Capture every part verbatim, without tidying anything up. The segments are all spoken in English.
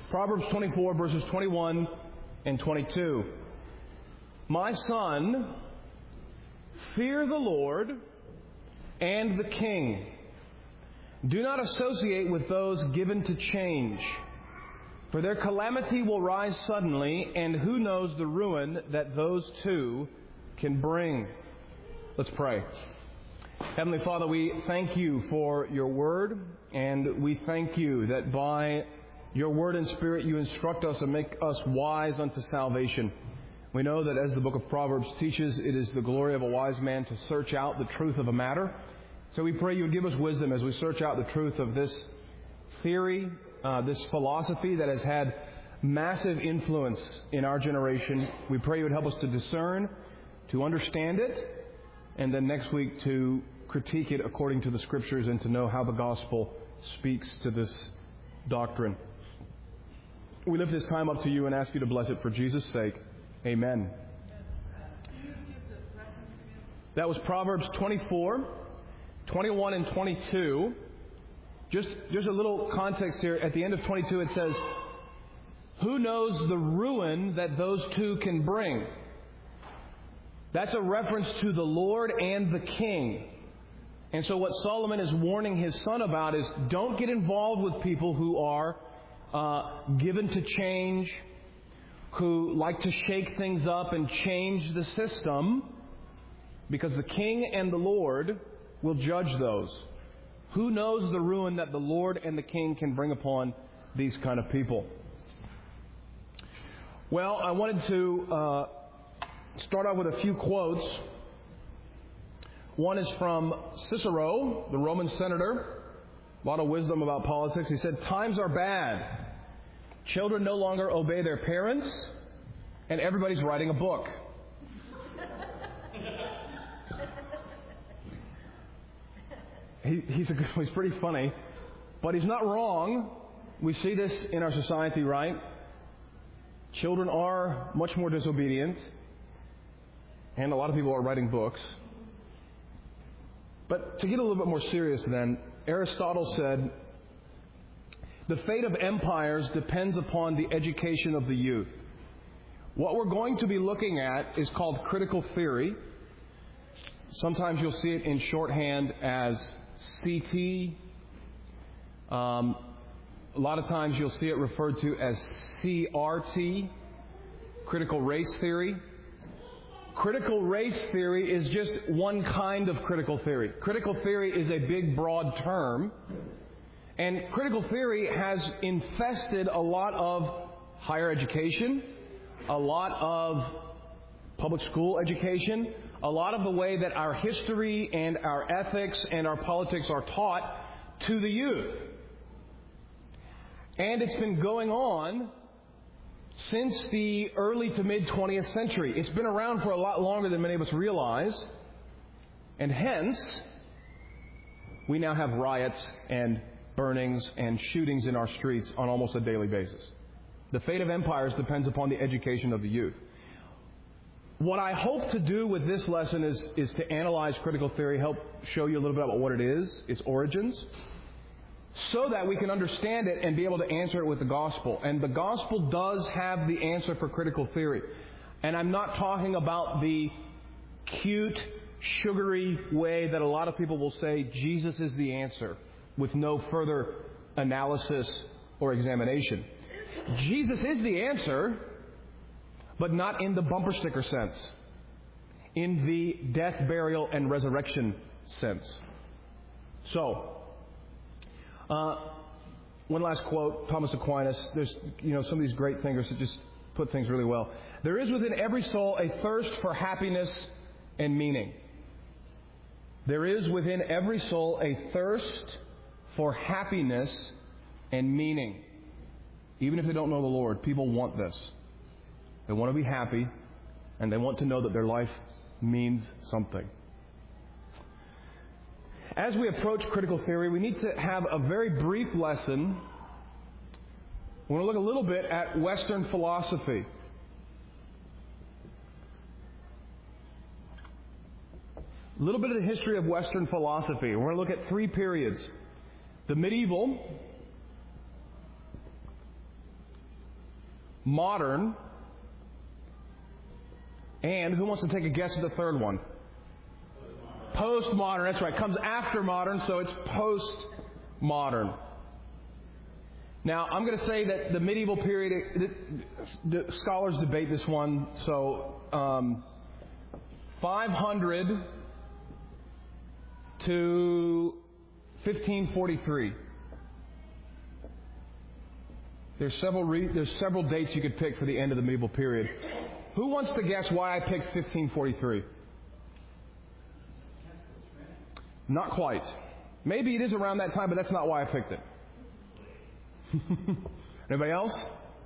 Proverbs twenty-four, verses twenty-one and twenty-two. My son, fear the Lord and the King. Do not associate with those given to change, for their calamity will rise suddenly, and who knows the ruin that those two can bring. Let's pray. Heavenly Father, we thank you for your word, and we thank you that by your word and spirit you instruct us and make us wise unto salvation. We know that as the book of Proverbs teaches, it is the glory of a wise man to search out the truth of a matter. So we pray you would give us wisdom as we search out the truth of this theory, uh, this philosophy that has had massive influence in our generation. We pray you would help us to discern, to understand it, and then next week to critique it according to the Scriptures and to know how the gospel speaks to this doctrine. We lift this time up to you and ask you to bless it for Jesus' sake. Amen. That was Proverbs twenty-four, twenty-one and twenty-two. Just, just a little context here. At the end of twenty-two it says, who knows the ruin that those two can bring? That's a reference to the Lord and the King. And so what Solomon is warning his son about is don't get involved with people who are uh, given to change, who like to shake things up and change the system, because the King and the Lord will judge those. Who knows the ruin that the Lord and the King can bring upon these kind of people? Well, I wanted to uh, start off with a few quotes. One is from Cicero, the Roman senator. A lot of wisdom about politics. He said, times are bad. Children no longer obey their parents, and everybody's writing a book. he, he's, a, he's pretty funny, but he's not wrong. We see this in our society, right? Children are much more disobedient, and a lot of people are writing books. But to get a little bit more serious then, Aristotle said, the fate of empires depends upon the education of the youth. What we're going to be looking at is called critical theory. Sometimes you'll see it in shorthand as C T. Um, a lot of times you'll see it referred to as C R T, critical race theory. Critical race theory is just one kind of critical theory. Critical theory is a big, broad term. And critical theory has infested a lot of higher education, a lot of public school education, a lot of the way that our history and our ethics and our politics are taught to the youth. And it's been going on since the early to mid twentieth century. It's been around for a lot longer than many of us realize. And hence, we now have riots and burnings and shootings in our streets on almost a daily basis. The fate of empires depends upon the education of the youth. What I hope to do with this lesson is, is to analyze critical theory, help show you a little bit about what it is, its origins, so that we can understand it and be able to answer it with the gospel. And the gospel does have the answer for critical theory. And I'm not talking about the cute, sugary way that a lot of people will say Jesus is the answer with no further analysis or examination. Jesus is the answer, but not in the bumper sticker sense. In the death, burial, and resurrection sense. So, Uh, one last quote, Thomas Aquinas. There's, you know, some of these great thinkers that just put things really well. There is within every soul a thirst for happiness and meaning. There is within every soul a thirst for happiness and meaning. Even if they don't know the Lord, people want this. They want to be happy, and they want to know that their life means something. As we approach critical theory, we need to have a very brief lesson. We want to look a little bit at Western philosophy. A little bit of the history of Western philosophy. We're going to look at three periods. The medieval, modern, and who wants to take a guess at the third one? Postmodern. That's right. Comes after modern, so it's postmodern. Now, I'm going to say that the medieval period, the, the scholars debate this one, so um, five hundred to fifteen forty-three. There's several re- there's several dates you could pick for the end of the medieval period. Who wants to guess why I picked fifteen forty-three? Not quite. Maybe it is around that time, but that's not why I picked it. Anybody else?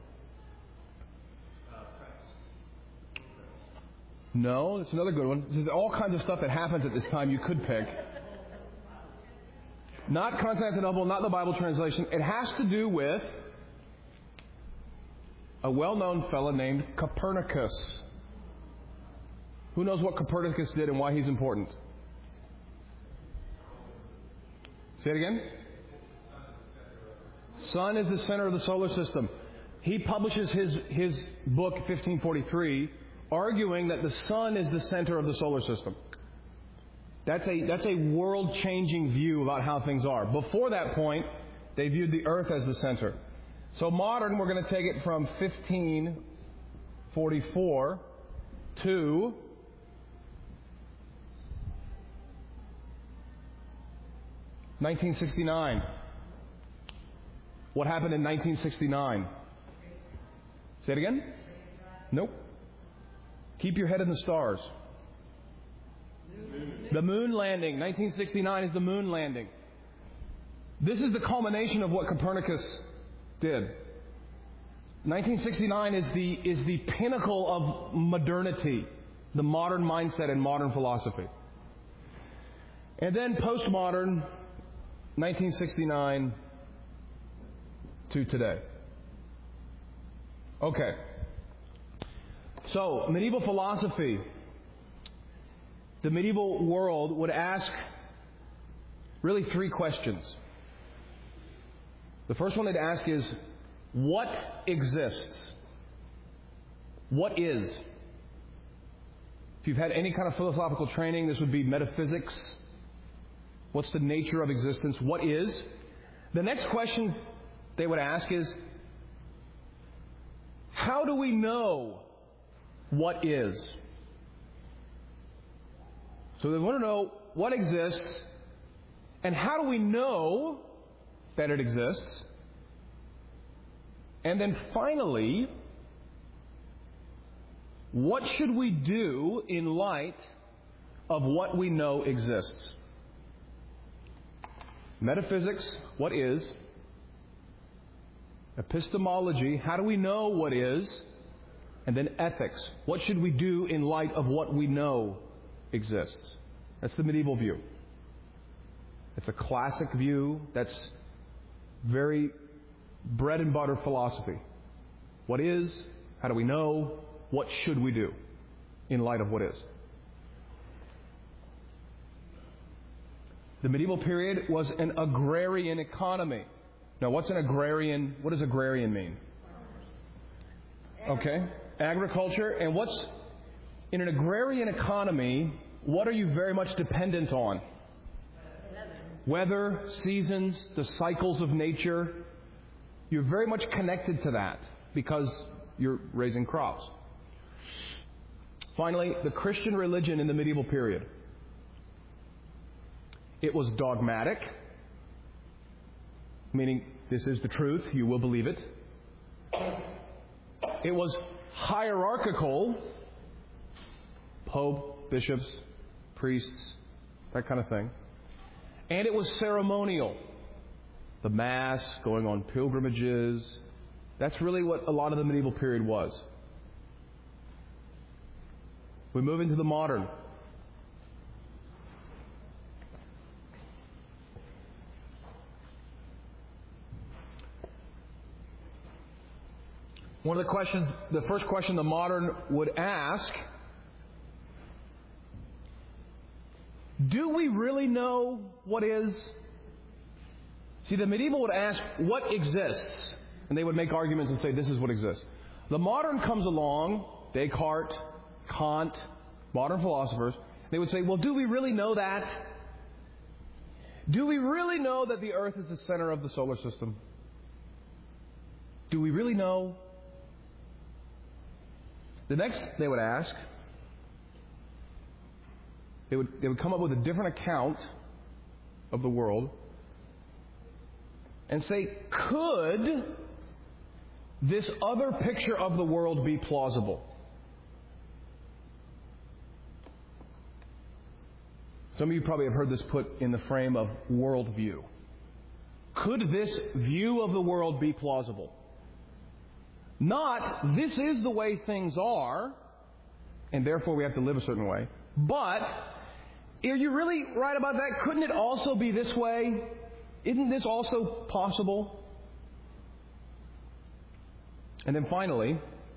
No, that's another good one. There's all kinds of stuff that happens at this time you could pick. Not Constantinople, not the Bible translation. It has to do with a well-known fellow named Copernicus. Who knows what Copernicus did and why he's important? Say it again. Sun is the center of the solar system. He publishes his, his book, fifteen forty-three, arguing that the sun is the center of the solar system. That's a, that's a world-changing view about how things are. Before that point, they viewed the earth as the center. So modern, we're going to take it from fifteen forty-four to nineteen sixty-nine. What happened in nineteen sixty-nine? Say it again? Nope. Keep your head in the stars. The moon landing. nineteen sixty-nine is the moon landing. This is the culmination of what Copernicus did. nineteen sixty-nine is the is the pinnacle of modernity, the modern mindset and modern philosophy. And then postmodern, nineteen sixty-nine to today. Okay. So, medieval philosophy, the medieval world would ask really three questions. The first one they'd ask is, what exists? What is? If you've had any kind of philosophical training, this would be metaphysics. What's the nature of existence? What is? The next question they would ask is, how do we know what is? So they want to know what exists, and how do we know that it exists? And then finally, what should we do in light of what we know exists? Metaphysics, what is? Epistemology, how do we know what is? And then ethics, what should we do in light of what we know exists? That's the medieval view. It's a classic view that's very bread and butter philosophy. What is? How do we know? What should we do in light of what is? The medieval period was an agrarian economy. Now, what's an agrarian? What does agrarian mean? Okay, agriculture. And what's in an agrarian economy? What are you very much dependent on? Weather, seasons, the cycles of nature. You're very much connected to that because you're raising crops. Finally, the Christian religion in the medieval period. It was dogmatic, meaning this is the truth, you will believe it. It was hierarchical, pope, bishops, priests, that kind of thing. And it was ceremonial. The Mass, going on pilgrimages. That's really what a lot of the medieval period was. We move into the modern. One of the questions, the first question the modern would ask, do we really know what is? See, the medieval would ask, what exists? And they would make arguments and say, this is what exists. The modern comes along, Descartes, Kant, modern philosophers, they would say, well, do we really know that? Do we really know that the Earth is the center of the solar system? Do we really know? The next they would ask, they would, they would come up with a different account of the world and say, could this other picture of the world be plausible? Some of you probably have heard this put in the frame of worldview. Could this view of the world be plausible? Not, this is the way things are, and therefore we have to live a certain way. But, are you really right about that? Couldn't it also be this way? Isn't this also possible? And then finally,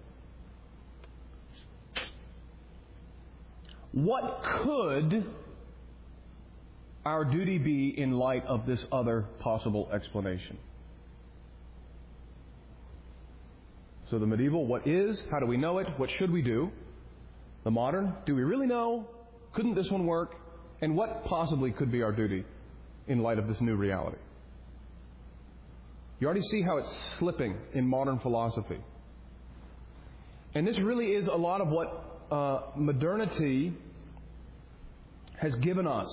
what could our duty be in light of this other possible explanation? So the medieval, what is? How do we know it? What should we do? The modern, do we really know? Couldn't this one work? And what possibly could be our duty in light of this new reality? You already see how it's slipping in modern philosophy. And this really is a lot of what uh, modernity has given us.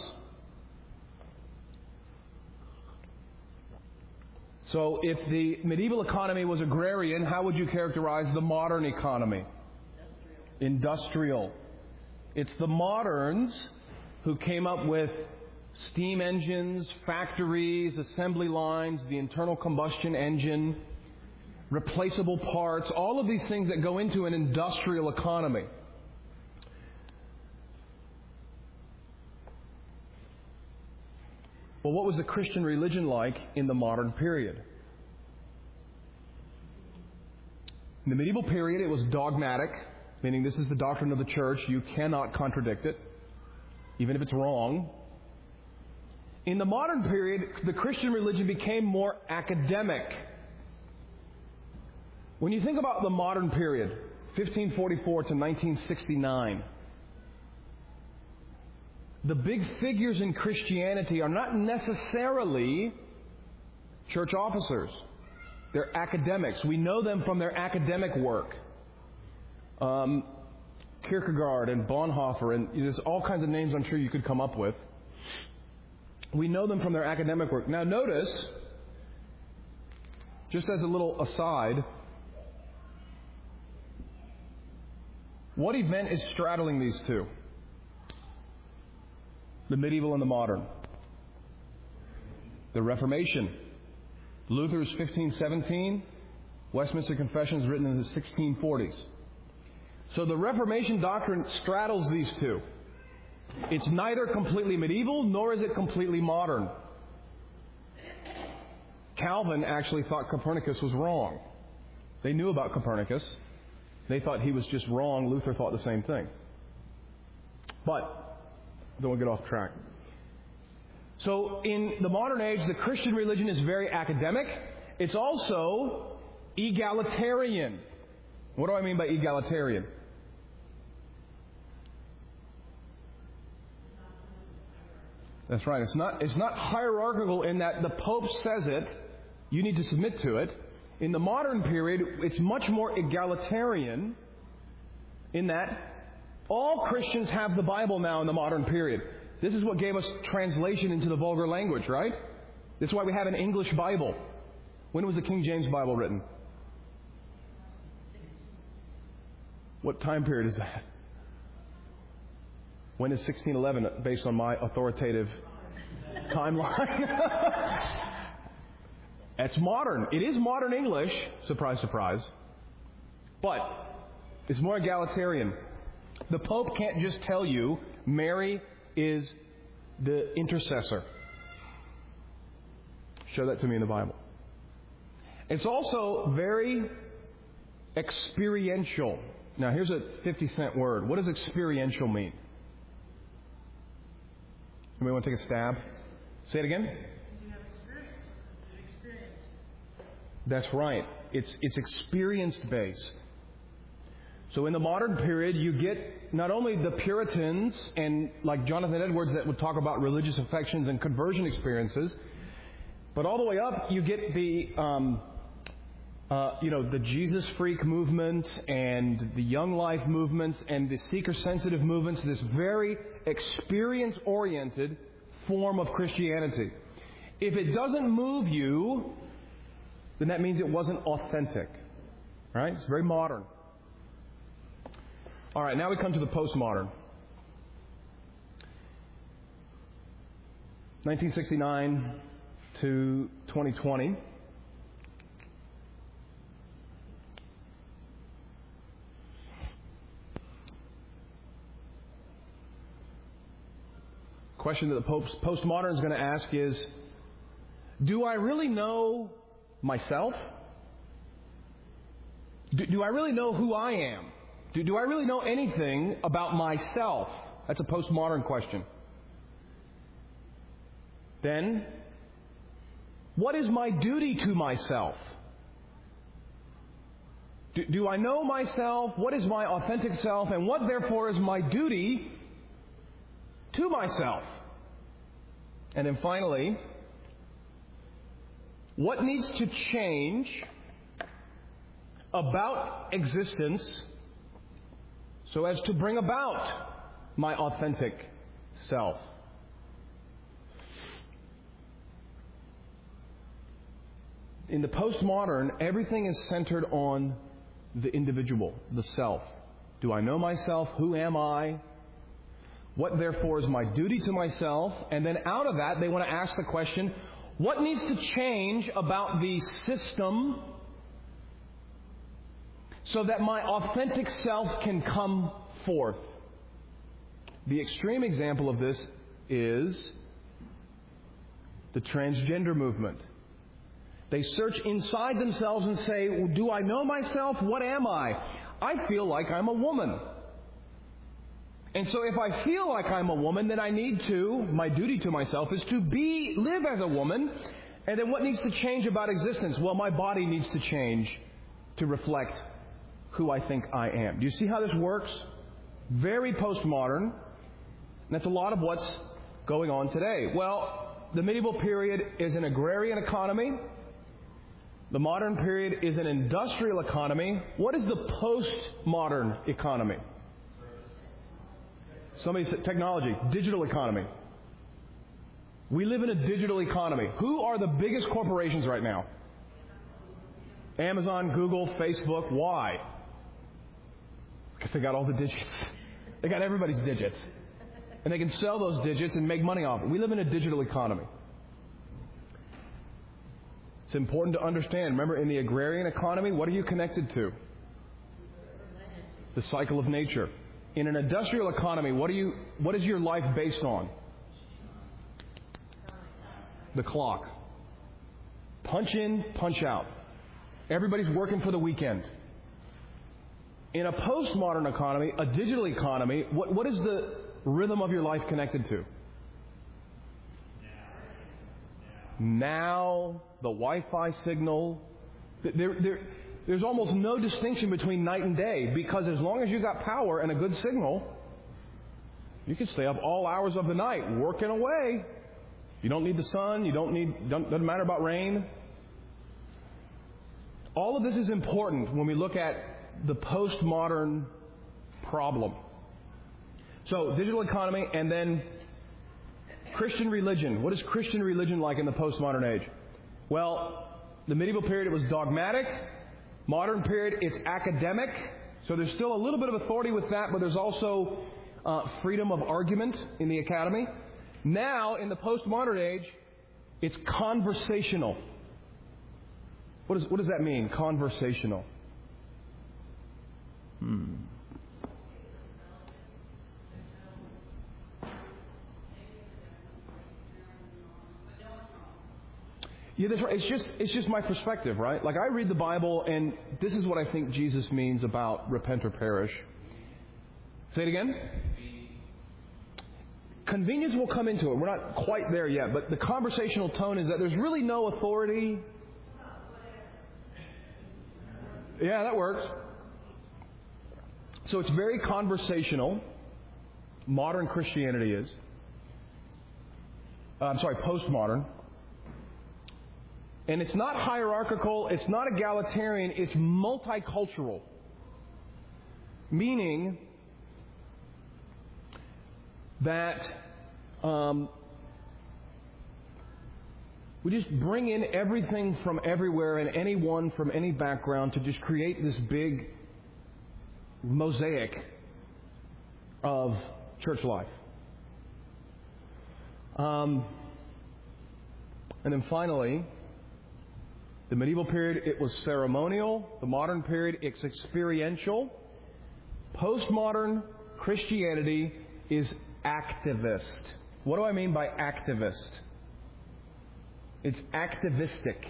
So if the medieval economy was agrarian, how would you characterize the modern economy? Industrial. Industrial. It's the moderns who came up with steam engines, factories, assembly lines, the internal combustion engine, replaceable parts, all of these things that go into an industrial economy. Well, what was the Christian religion like in the modern period? In the medieval period, it was dogmatic, meaning this is the doctrine of the church. You cannot contradict it, even if it's wrong. In the modern period, the Christian religion became more academic. When you think about the modern period, fifteen forty-four to nineteen sixty-nine, the big figures in Christianity are not necessarily church officers. They're academics. We know them from their academic work. Um, Kierkegaard and Bonhoeffer, and there's all kinds of names I'm sure you could come up with. We know them from their academic work. Now notice, just as a little aside, what event is straddling these two? The medieval and the modern. The Reformation. Luther's fifteen seventeen, Westminster Confession is written in the sixteen forties. So the Reformation doctrine straddles these two. It's neither completely medieval, nor is it completely modern. Calvin actually thought Copernicus was wrong. They knew about Copernicus. They thought he was just wrong. Luther thought the same thing. But, don't get off track. So, in the modern age, the Christian religion is very academic. It's also egalitarian. What do I mean by egalitarian? That's right. It's not, it's not hierarchical in that the Pope says it, you need to submit to it. In the modern period, it's much more egalitarian in that all Christians have the Bible now in the modern period. This is what gave us translation into the vulgar language, right? This is why we have an English Bible. When was the King James Bible written? What time period is that? When is sixteen eleven, based on my authoritative timeline? It's modern. It is modern English. Surprise, surprise. But it's more egalitarian. The Pope can't just tell you Mary is the intercessor. Show that to me in the Bible. It's also very experiential. Now, here's a fifty cent word. What does experiential mean? Anybody want to take a stab? Say it again. You have experience. Experience. That's right. It's it's experience based. So in the modern period, you get not only the Puritans and like Jonathan Edwards that would talk about religious affections and conversion experiences, but all the way up, you get the, um, uh, you know, the Jesus freak movement and the Young Life movements and the seeker-sensitive movements, this very experience-oriented form of Christianity. If it doesn't move you, then that means it wasn't authentic. Right? It's very modern. All right, now we come to the postmodern. nineteen sixty-nine to twenty twenty. Question that the postmodern is going to ask is, do I really know myself? Do, do I really know who I am? Do, do I really know anything about myself? That's a postmodern question. Then, what is my duty to myself? Do, do I know myself? What is my authentic self? And what, therefore, is my duty to myself? And then finally, what needs to change about existence so as to bring about my authentic self? In the postmodern, everything is centered on the individual, the self. Do I know myself? Who am I? What, therefore, is my duty to myself? And then out of that, they want to ask the question, what needs to change about the system so that my authentic self can come forth? The extreme example of this is the transgender movement. They search inside themselves and say, well, do I know myself? What am I? I feel like I'm a woman. And so if I feel like I'm a woman, then I need to, my duty to myself is to be, live as a woman. And then what needs to change about existence? Well, my body needs to change to reflect who I think I am. Do you see how this works? Very postmodern. And that's a lot of what's going on today. Well, the medieval period is an agrarian economy. The modern period is an industrial economy. What is the postmodern economy? Somebody said technology, digital economy. We live in a digital economy. Who are the biggest corporations right now? Amazon, Google, Facebook. Why? Because they got all the digits. They got everybody's digits. And they can sell those digits and make money off it. We live in a digital economy. It's important to understand. Remember, in the agrarian economy, what are you connected to? The cycle of nature. In an industrial economy, what are you? What is your life based on? The clock. Punch in, punch out. Everybody's working for the weekend. In a postmodern economy, a digital economy, what, what is the rhythm of your life connected to? Now, the Wi-Fi signal. There, there, there's almost no distinction between night and day, because as long as you got power and a good signal, you can stay up all hours of the night working away. You don't need the sun. You don't need. Don't, doesn't matter about rain. All of this is important when we look at the postmodern problem. So, digital economy, and then Christian religion. What is Christian religion like in the postmodern age? Well, the medieval period, it was dogmatic. Modern period, it's academic. So there's still a little bit of authority with that, but there's also uh, freedom of argument in the academy. Now, in the postmodern age, it's conversational. What, is, what does that mean, conversational? Hmm. Yeah, that's right. It's just it's just my perspective, right? Like, I read the Bible, and this is what I think Jesus means about repent or perish. Say it again. Convenience will come into it. We're not quite there yet, but the conversational tone is that there's really no authority. Yeah, that works. So it's very conversational. Modern Christianity is. Uh, I'm sorry, postmodern. And it's not hierarchical, it's not egalitarian, it's multicultural. Meaning that um, we just bring in everything from everywhere and anyone from any background to just create this big mosaic of church life. Um, and then finally, the medieval period, it was ceremonial. The modern period, it's experiential. Postmodern Christianity is activist. What do I mean by activist? It's activistic.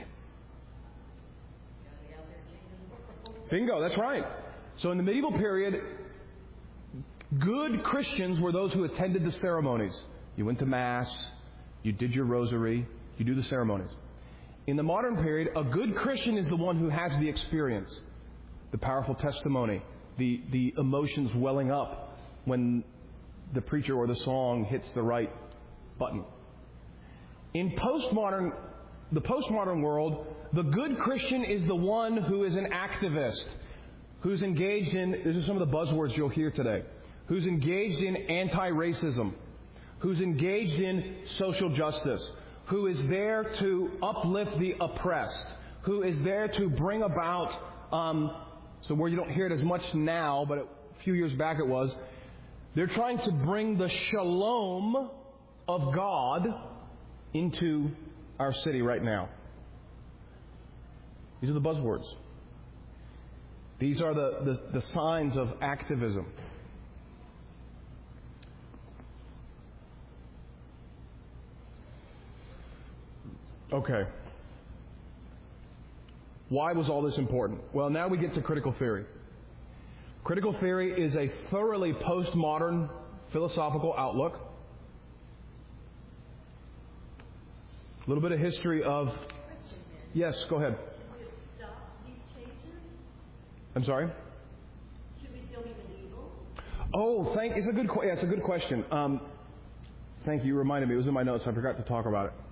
Bingo, that's right. So in the medieval period, good Christians were those who attended the ceremonies. You went to Mass, you did your rosary, you do the ceremonies. In the modern period, a good Christian is the one who has the experience, the powerful testimony, the, the emotions welling up when the preacher or the song hits the right button. In postmodern, the postmodern world, the good Christian is the one who is an activist, who's engaged in, these are some of the buzzwords you'll hear today, who's engaged in anti-racism, who's engaged in social justice, who is there to uplift the oppressed, who is there to bring about, um, so where you don't hear it as much now, but a few years back it was, they're trying to bring the shalom of God into our city right now. These are the buzzwords. These are the, the, the signs of activism. Okay. Why was all this important? Well, now we get to critical theory. Critical theory is a thoroughly postmodern philosophical outlook. A little bit of history of... Yes, go ahead. Should we stop these changes? I'm sorry? Should we still be medieval? Oh, thank. It's a good. Yeah, it's a good question. Um, thank you. You reminded me. It was in my notes. I forgot to talk about it.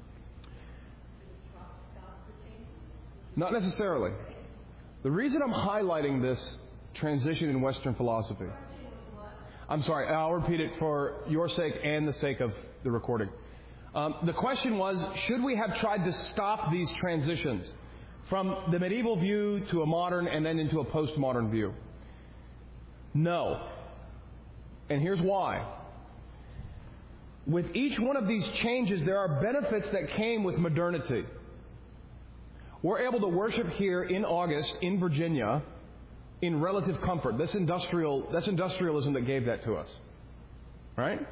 Not necessarily. The reason I'm highlighting this transition in Western philosophy. I'm sorry. I'll repeat it for your sake and the sake of the recording. Um, the question was, should we have tried to stop these transitions from the medieval view to a modern and then into a postmodern view? No. And here's why. With each one of these changes, there are benefits that came with modernity. We're able to worship here in August in Virginia in relative comfort. This industrial, that's industrialism that gave that to us. Right?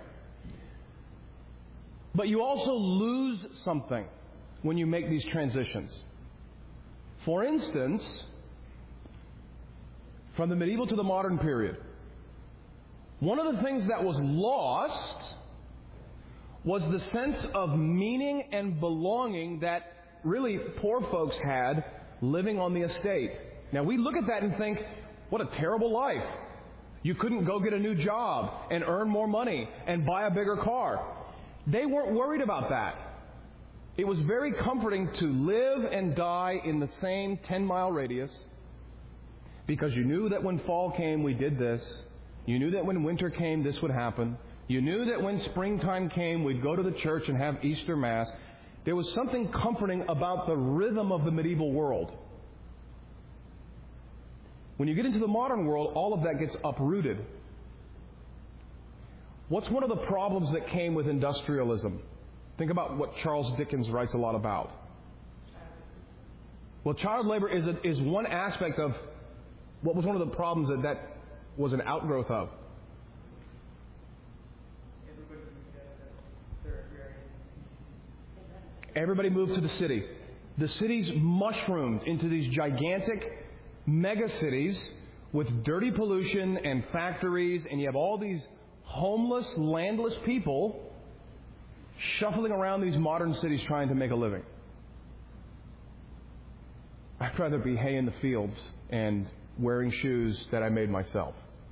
But you also lose something when you make these transitions. For instance, from the medieval to the modern period, one of the things that was lost was the sense of meaning and belonging that really poor folks had living on the estate. Now we look at that and think, what a terrible life. You couldn't go get a new job and earn more money and buy a bigger car. They weren't worried about that. It was very comforting to live and die in the same ten-mile radius because you knew that when fall came, we did this. You knew that when winter came, this would happen. You knew that when springtime came, we'd go to the church and have Easter Mass. There was something comforting about the rhythm of the medieval world. When you get into the modern world, all of that gets uprooted. What's one of the problems that came with industrialism? Think about what Charles Dickens writes a lot about. Well, child labor is a, is one aspect of what was one of the problems that that was an outgrowth of. Everybody moved to the city. The cities mushroomed into these gigantic mega cities with dirty pollution and factories, and you have all these homeless, landless people shuffling around these modern cities trying to make a living. I'd rather be hay in the fields and wearing shoes that I made myself.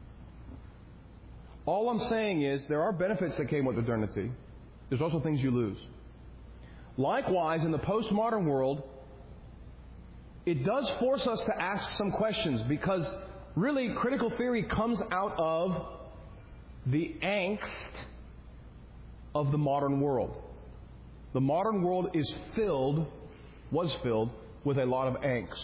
All I'm saying is there are benefits that came with modernity. There's also things you lose. Likewise, in the postmodern world, it does force us to ask some questions, because really critical theory comes out of the angst of the modern world. The modern world is filled, was filled, with a lot of angst.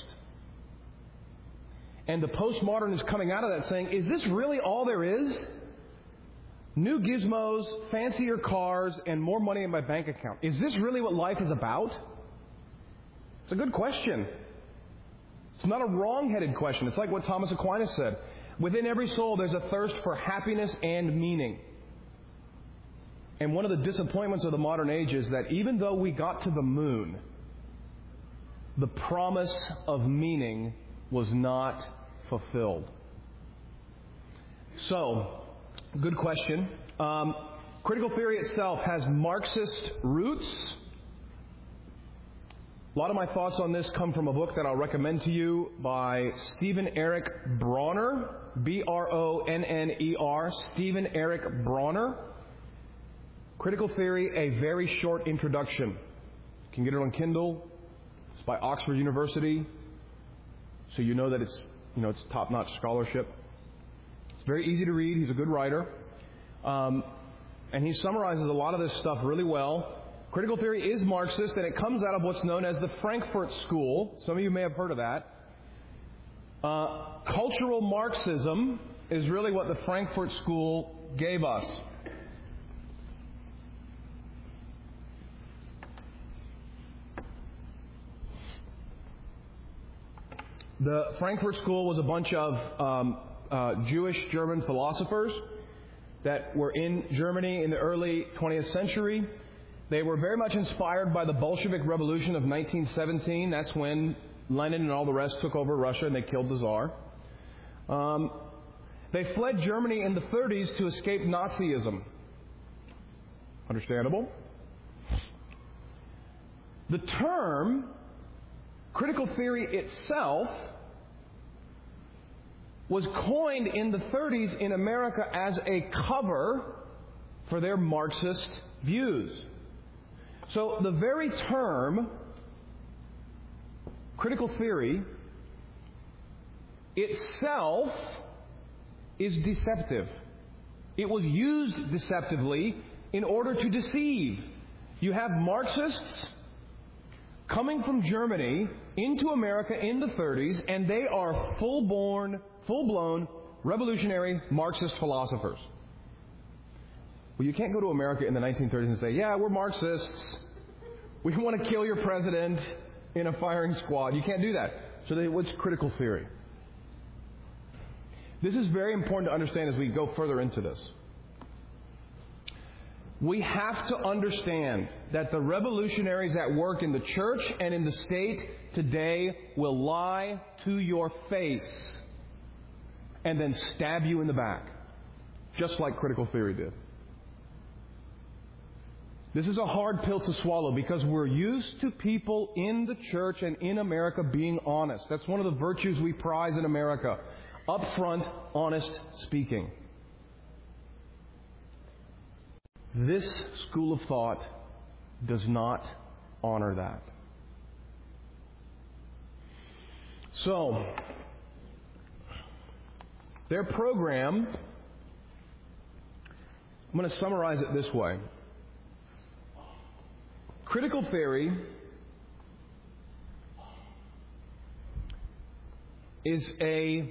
And the postmodern is coming out of that saying, is this really all there is? New gizmos, fancier cars, and more money in my bank account. Is this really what life is about? It's a good question. It's not a wrong-headed question. It's like what Thomas Aquinas said. Within every soul, there's a thirst for happiness and meaning. And one of the disappointments of the modern age is that even though we got to the moon, the promise of meaning was not fulfilled. So, good question. Um, critical theory itself has Marxist roots. A lot of my thoughts on this come from a book that I'll recommend to you by Stephen Eric Bronner, B R O N N E R, Stephen Eric Bronner. Critical Theory, a very short introduction. You can get it on Kindle. It's by Oxford University, so you know that it's, you know, it's top-notch scholarship. It's very easy to read. He's a good writer. Um, and he summarizes a lot of this stuff really well. Critical theory is Marxist, and it comes out of what's known as the Frankfurt School. Some of you may have heard of that. Uh, cultural Marxism is really what the Frankfurt School gave us. The Frankfurt School was a bunch of um, uh, Jewish German philosophers that were in Germany in the early twentieth century. They were very much inspired by the Bolshevik Revolution of nineteen seventeen. That's when Lenin and all the rest took over Russia and they killed the Tsar. Um, they fled Germany in the thirties to escape Nazism. Understandable. The term critical theory itself was coined in the thirties in America as a cover for their Marxist views. So the very term critical theory itself is deceptive. It was used deceptively in order to deceive. You have Marxists coming from Germany into America in the thirties, and they are full-born, full-blown revolutionary Marxist philosophers. Well, you can't go to America in the nineteen thirties and say, yeah, we're Marxists. We want to kill your president in a firing squad. You can't do that. So they, what's critical theory? This is very important to understand as we go further into this. We have to understand that the revolutionaries at work in the church and in the state today will lie to your face and then stab you in the back, just like critical theory did. This is a hard pill to swallow because we're used to people in the church and in America being honest. That's one of the virtues we prize in America. Upfront, honest speaking. This school of thought does not honor that. So, their program, I'm going to summarize it this way. Critical theory is a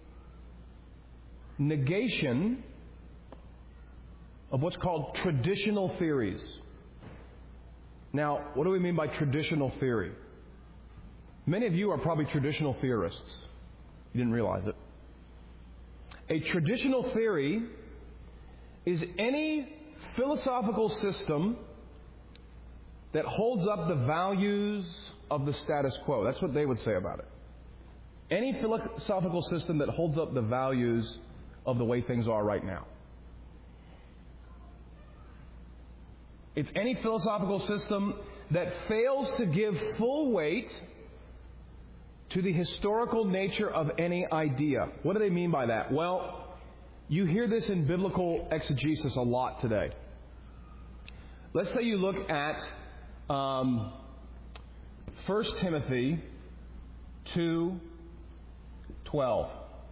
negation of what's called traditional theories. Now, what do we mean by traditional theory? Many of you are probably traditional theorists. You didn't realize it. A traditional theory is any philosophical system that holds up the values of the status quo. That's what they would say about it. Any philosophical system that holds up the values of the way things are right now. It's any philosophical system that fails to give full weight to the historical nature of any idea. What do they mean by that? Well, You hear this in biblical exegesis a lot today. Let's say you look at um, First Timothy two twelve.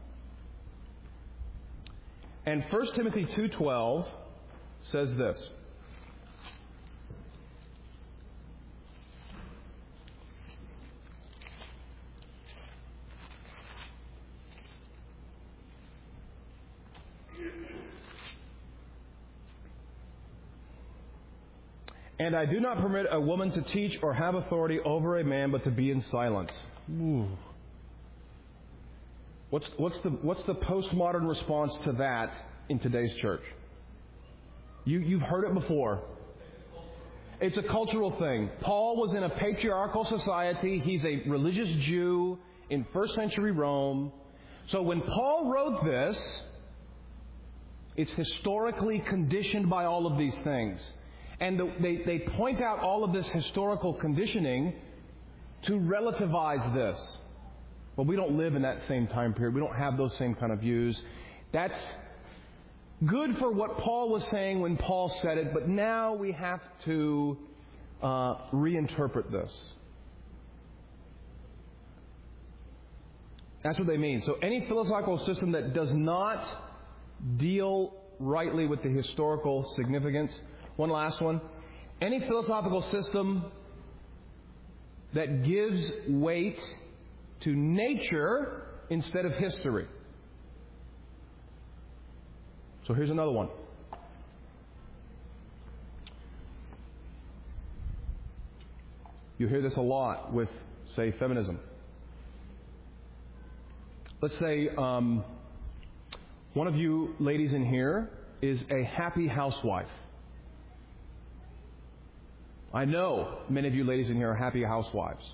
And First Timothy two twelve says this. And I do not permit a woman to teach or have authority over a man, but to be in silence. Ooh. What's, what's the what's the postmodern response to that in today's church? You you've heard it before. It's a cultural thing. Paul was in a patriarchal society. He's a religious Jew in first century Rome. So when Paul wrote this, it's historically conditioned by all of these things. And the, they, they point out all of this historical conditioning to relativize this. But we don't live in that same time period. We don't have those same kind of views. That's good for what Paul was saying when Paul said it, but now we have to uh, reinterpret this. That's what they mean. So any philosophical system that does not deal rightly with the historical significance. One last one. Any philosophical system that gives weight to nature instead of history. So here's another one. You hear this a lot with, say, feminism. Let's say um, one of you ladies in here is a happy housewife. I know many of you ladies in here are happy housewives.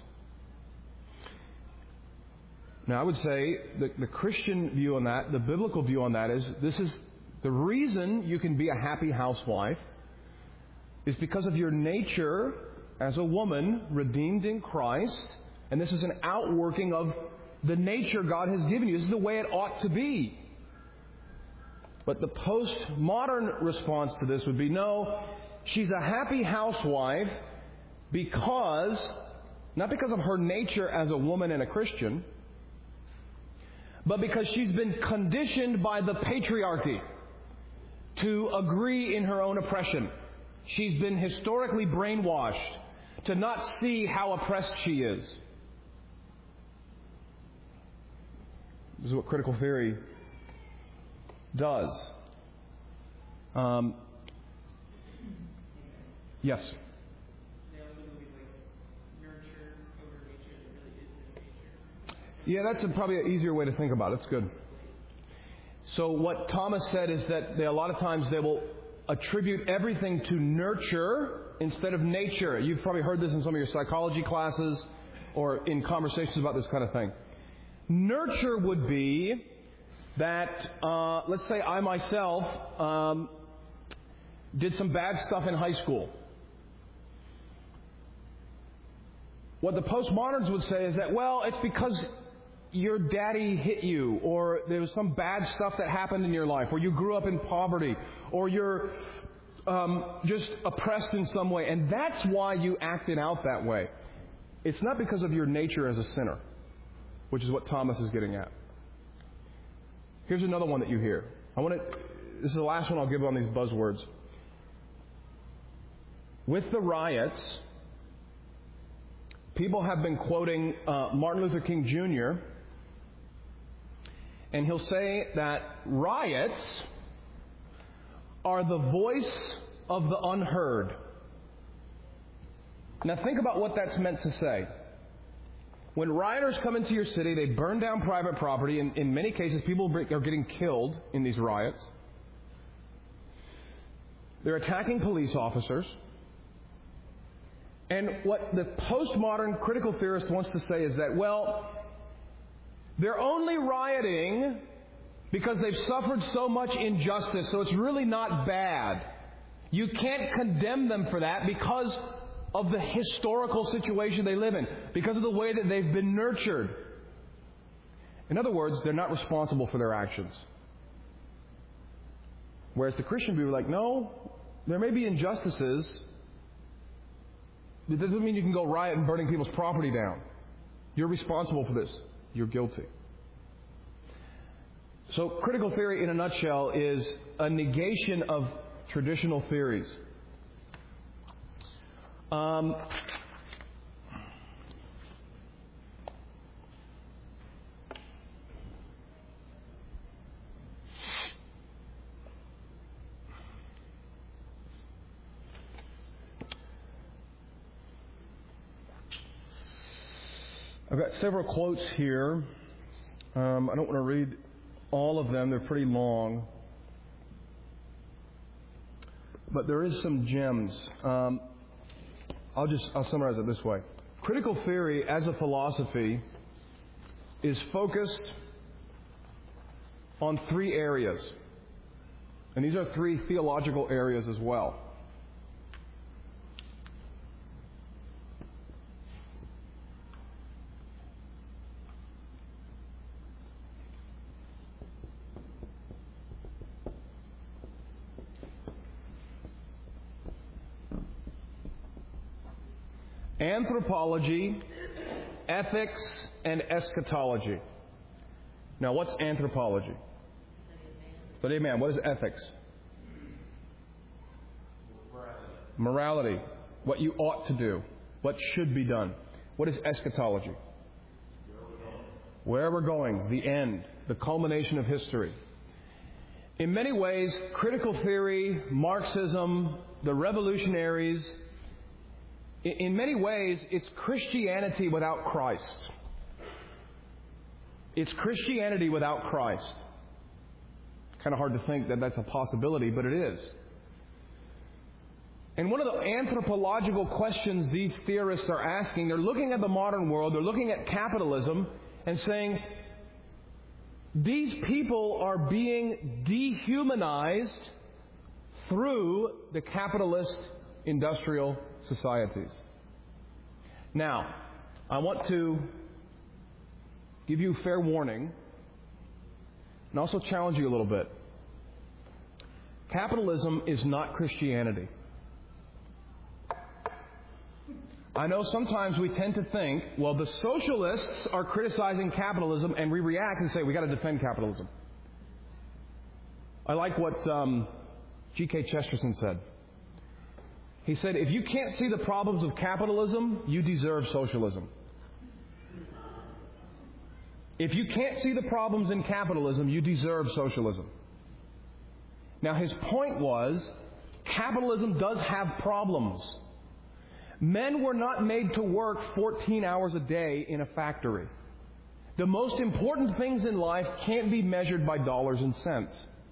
Now, I would say the, the Christian view on that, the biblical view on that is, this is the reason you can be a happy housewife is because of your nature as a woman redeemed in Christ, and this is an outworking of the nature God has given you. This is the way it ought to be. But the postmodern response to this would be, no, she's a happy housewife because, not because of her nature as a woman and a Christian, but because she's been conditioned by the patriarchy to agree in her own oppression. She's been historically brainwashed to not see how oppressed she is. This is what critical theory does. Um, yes? Yeah, that's a, probably an easier way to think about it. It's good. So what Thomas said is that they, a lot of times they will attribute everything to nurture instead of nature. You've probably heard this in some of your psychology classes or in conversations about this kind of thing. Nurture would be that, uh, let's say I myself um, did some bad stuff in high school. What the postmoderns would say is that, well, it's because your daddy hit you, or there was some bad stuff that happened in your life, or you grew up in poverty, or you're um, just oppressed in some way, and that's why you acted out that way. It's not because of your nature as a sinner, which is what Thomas is getting at. Here's another one that you hear. I want to. This is the last one I'll give on these buzzwords. With the riots, people have been quoting uh, Martin Luther King Junior, and he'll say that riots are the voice of the unheard. Now think about what that's meant to say. When rioters come into your city, they burn down private property. In, in many cases, people are getting killed in these riots. They're attacking police officers. And what the postmodern critical theorist wants to say is that, well, they're only rioting because they've suffered so much injustice, so it's really not bad. You can't condemn them for that because of the historical situation they live in, because of the way that they've been nurtured. In other words, they're not responsible for their actions. Whereas the Christian view, like, no, there may be injustices. It doesn't mean you can go riot and burning people's property down. You're responsible for this. You're guilty. So critical theory, in a nutshell, is a negation of traditional theories. Um, I've got several quotes here. Um, I don't want to read all of them. They're pretty long. But there is some gems. Um, I'll just I'll summarize it this way. Critical theory as a philosophy is focused on three areas. And these are three theological areas as well. Anthropology, ethics, and eschatology. Now, what's anthropology? Study of man. What is ethics? Morality. Morality. What you ought to do. What should be done. What is eschatology? Where we're going. The end. The culmination of history. In many ways, critical theory, Marxism, the revolutionaries, in many ways, it's Christianity without Christ. It's Christianity without Christ. Kind of hard to think that that's a possibility, but it is. And one of the anthropological questions these theorists are asking, they're looking at the modern world, they're looking at capitalism, and saying, these people are being dehumanized through the capitalist industrial societies. Now, I want to give you fair warning and also challenge you a little bit. Capitalism is not Christianity. I know sometimes we tend to think, well, the socialists are criticizing capitalism, and we react and say, we got to defend capitalism. I like what um, G K Chesterton said. He said, if you can't see the problems of capitalism, you deserve socialism. If you can't see the problems in capitalism, you deserve socialism. Now, his point was, capitalism does have problems. Men were not made to work fourteen hours a day in a factory. The most important things in life can't be measured by dollars and cents.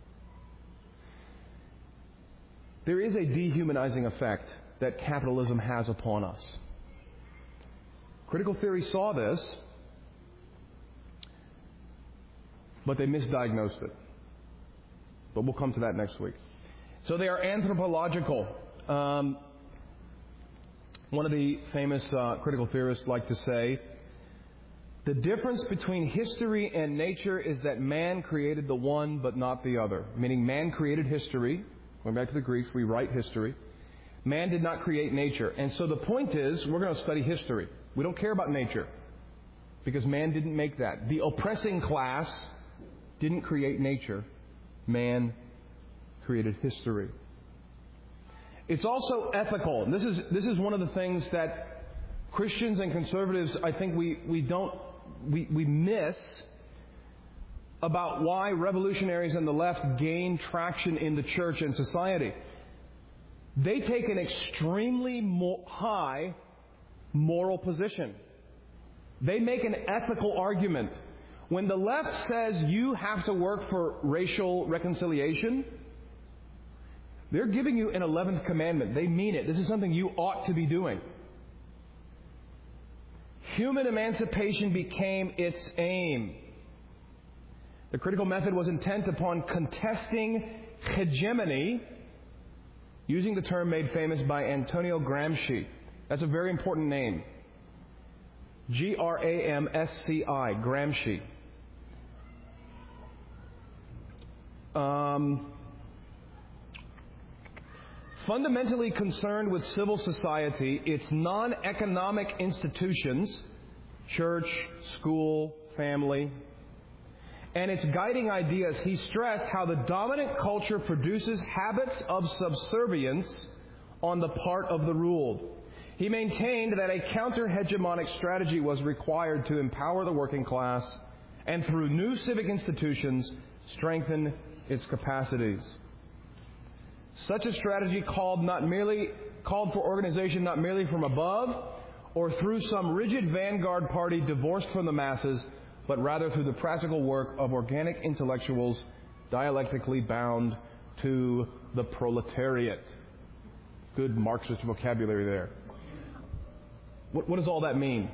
There is a dehumanizing effect that capitalism has upon us. Critical theory saw this, but they misdiagnosed it. But we'll come to that next week. So they are anthropological. Um, one of the famous uh, critical theorists like to say, the difference between history and nature is that man created the one but not the other. Meaning man created history. Going back to the Greeks, we write history. Man did not create nature. And so the point is, we're going to study history. We don't care about nature, because man didn't make that. The oppressing class didn't create nature. Man created history. It's also ethical. And this is this is one of the things that Christians and conservatives, I think we, we don't we, we miss about why revolutionaries and the left gain traction in the church and society. They take an extremely mo- high moral position. They make an ethical argument. When the left says you have to work for racial reconciliation, they're giving you an eleventh commandment. They mean it. This is something you ought to be doing. Human emancipation became its aim. The critical method was intent upon contesting hegemony, using the term made famous by Antonio Gramsci. That's a very important name. G R A M S C I, Gramsci. Um, Fundamentally concerned with civil society, its non-economic institutions, church, school, family, and its guiding ideas, he stressed how the dominant culture produces habits of subservience on the part of the ruled. He maintained that a counter-hegemonic strategy was required to empower the working class and through new civic institutions strengthen its capacities. Such a strategy called not merely called for organization not merely from above or through some rigid vanguard party divorced from the masses, but rather through the practical work of organic intellectuals dialectically bound to the proletariat. Good Marxist vocabulary there. What, what does all that mean?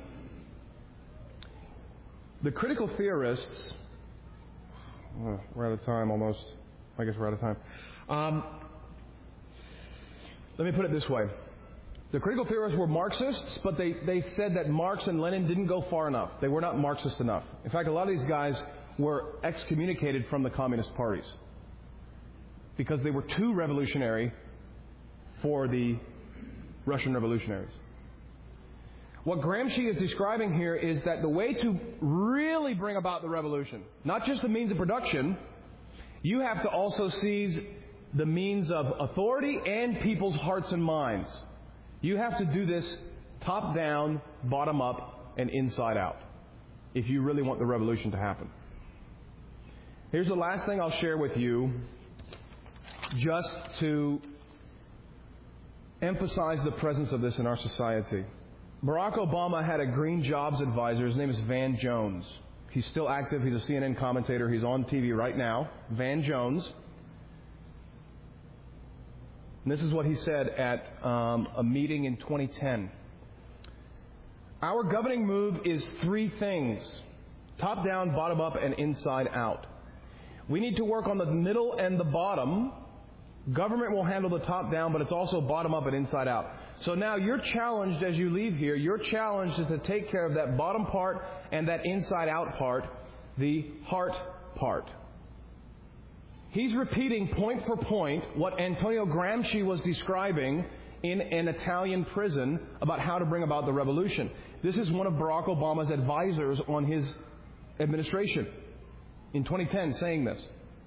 The critical theorists, oh, we're out of time almost. I guess we're out of time. Um, let me put it this way. The critical theorists were Marxists, but they, they said that Marx and Lenin didn't go far enough. They were not Marxist enough. In fact, a lot of these guys were excommunicated from the communist parties because they were too revolutionary for the Russian revolutionaries. What Gramsci is describing here is that the way to really bring about the revolution, not just the means of production, you have to also seize the means of authority and people's hearts and minds. You have to do this top down, bottom up, and inside out if you really want the revolution to happen. Here's the last thing I'll share with you just to emphasize the presence of this in our society. Barack Obama had a green jobs advisor. His name is Van Jones. He's still active. He's a C N N commentator. He's on T V right now. Van Jones. And this is what he said at um, a meeting in twenty ten. Our governing move is three things: top down, bottom up, and inside out. We need to work on the middle and the bottom. Government will handle the top down, but it's also bottom up and inside out. So now you're challenged as you leave here. Your challenge is to take care of that bottom part and that inside out part, the heart part. He's repeating point for point what Antonio Gramsci was describing in an Italian prison about how to bring about the revolution. This is one of Barack Obama's advisors on his administration in twenty ten saying this.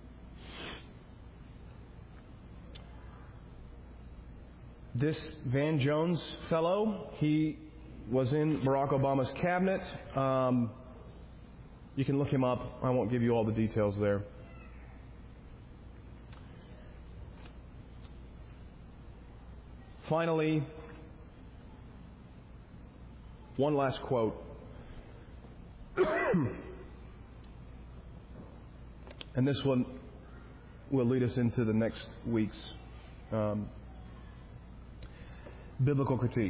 This Van Jones fellow, he was in Barack Obama's cabinet. Um, you can look him up. I won't give you all the details there. Finally, one last quote. And this one will lead us into the next week's um, biblical critique.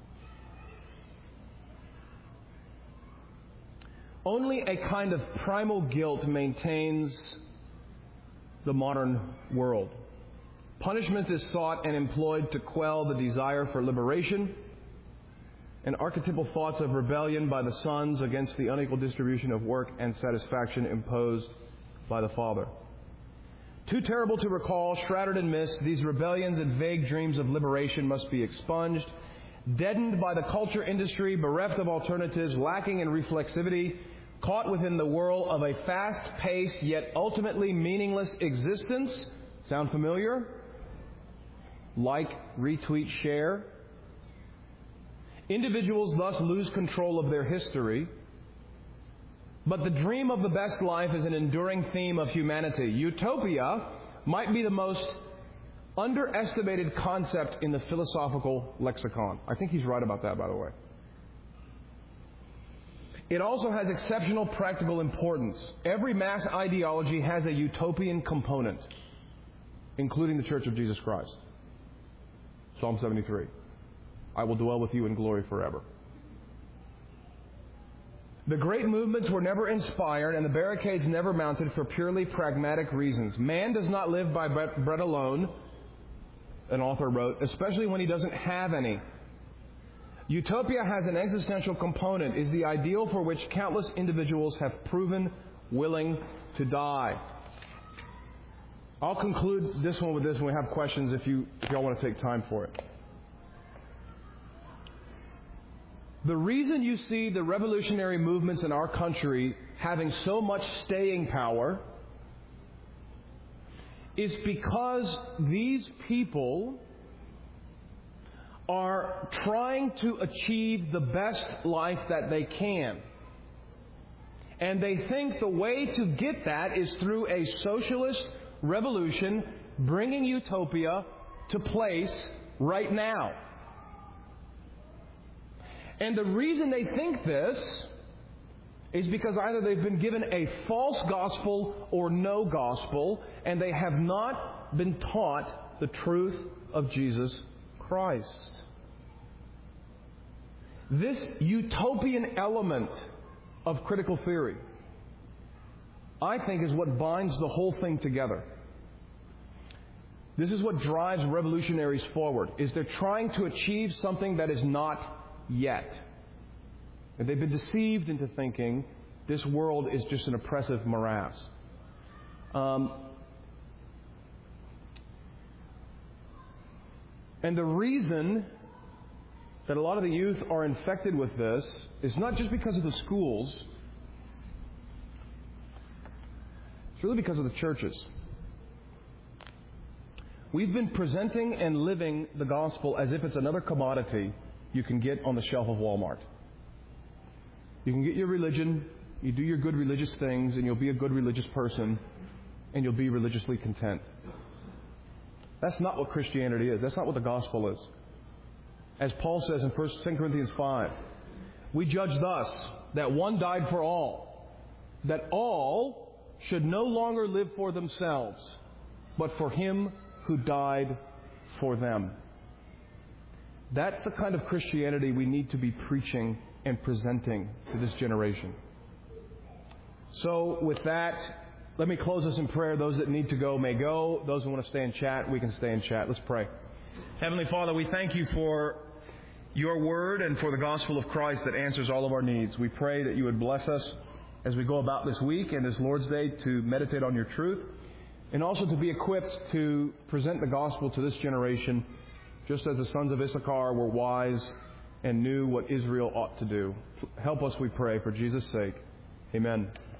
Only a kind of primal guilt maintains the modern world. Punishment is sought and employed to quell the desire for liberation and archetypal thoughts of rebellion by the sons against the unequal distribution of work and satisfaction imposed by the father. Too terrible to recall, shrouded in mist, these rebellions and vague dreams of liberation must be expunged, deadened by the culture industry, bereft of alternatives, lacking in reflexivity, caught within the whirl of a fast-paced yet ultimately meaningless existence. Sound familiar? Like, retweet, share. Individuals thus lose control of their history. But the dream of the best life is an enduring theme of humanity. Utopia might be the most underestimated concept in the philosophical lexicon. I think he's right about that, by the way. It also has exceptional practical importance. Every mass ideology has a utopian component, including the Church of Jesus Christ. Psalm seventy-three. I will dwell with you in glory forever. The great movements were never inspired and the barricades never mounted for purely pragmatic reasons. Man does not live by bread alone, an author wrote, especially when he doesn't have any. Utopia has an existential component, is the ideal for which countless individuals have proven willing to die. I'll conclude this one with this when we have questions if you if y'all want to take time for it. The reason you see the revolutionary movements in our country having so much staying power is because these people are trying to achieve the best life that they can. And they think the way to get that is through a socialist revolution, bringing utopia to place right now. And the reason they think this is because either they've been given a false gospel or no gospel, and they have not been taught the truth of Jesus Christ. This utopian element of critical theory, I think, is what binds the whole thing together. This is what drives revolutionaries forward, is they're trying to achieve something that is not yet. And they've been deceived into thinking this world is just an oppressive morass. Um, and the reason that a lot of the youth are infected with this is not just because of the schools. It's really because of the churches. We've been presenting and living the gospel as if it's another commodity you can get on the shelf of Walmart. You can get your religion, you do your good religious things, and you'll be a good religious person, and you'll be religiously content. That's not what Christianity is. That's not what the gospel is. As Paul says in First Corinthians five, we judge thus, that one died for all, that all should no longer live for themselves, but for Him who died for them. That's the kind of Christianity we need to be preaching and presenting to this generation. So with that, let me close us in prayer. Those that need to go may go. Those who want to stay and chat, we can stay and chat. Let's pray. Heavenly Father, we thank You for Your Word and for the gospel of Christ that answers all of our needs. We pray that You would bless us as we go about this week and this Lord's Day to meditate on Your truth, and also to be equipped to present the gospel to this generation, just as the sons of Issachar were wise and knew what Israel ought to do. Help us, we pray, for Jesus' sake. Amen.